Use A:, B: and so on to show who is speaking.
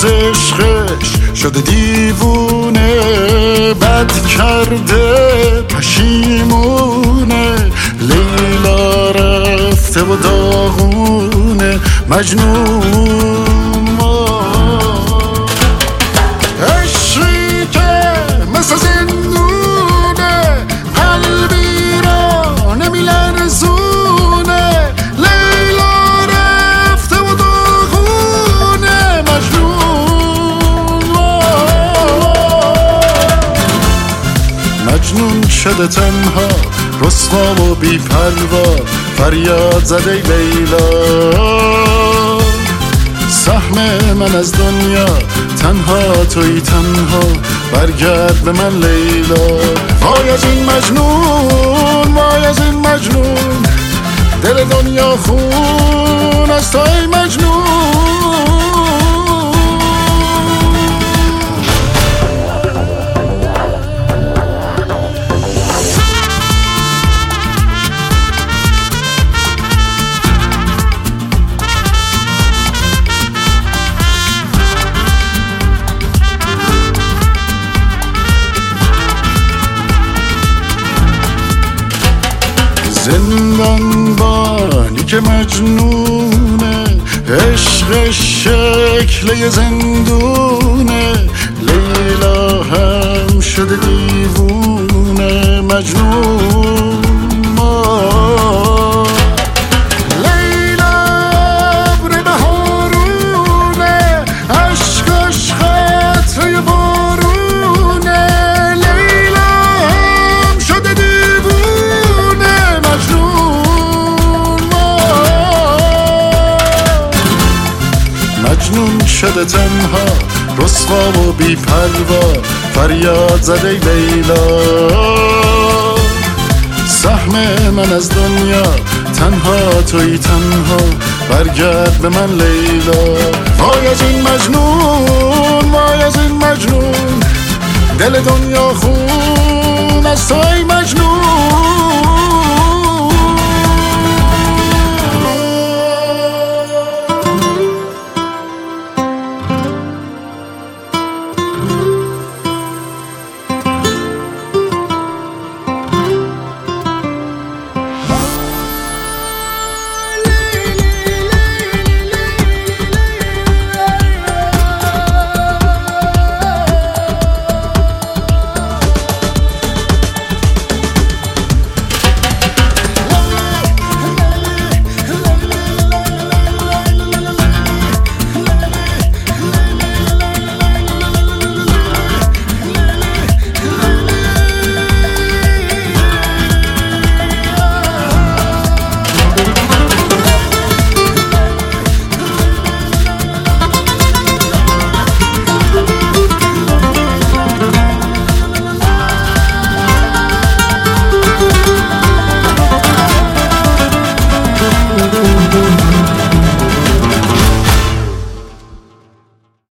A: از عشقش شده دیوونه، بد کرده پشیمونه، لیلا رفته و داغونه مجنون. عشقی که مثل زندونه قلبی را نمیلرزونه، لیلا رفته و داغونه مجنون. مجنون شده تنها رسوا و بی پروا، فریاد زده لیلا، سهم من از دنیا تنها توی تنها، برگرد به من لیلا. وای از این مجنون، وای از این مجنون، دل دنیا خون از توی مجنون. زندان بانی که مجنونه، عشق شکل زندونه، لیلا هم شده دیوونه مجنون. لیلا ابر بهارونه، عشقش قطره بارونه، لیلا هم شده دیوونه مجنون. مجنون شده تنها رسوا و بی پروا، فریاد زده لیلا، سهم من از دنیا تنها توی تنها، برگرد به من لیلا. وای از این مجنون، وای از این مجنون، دل دنیا خون از توی مجنون.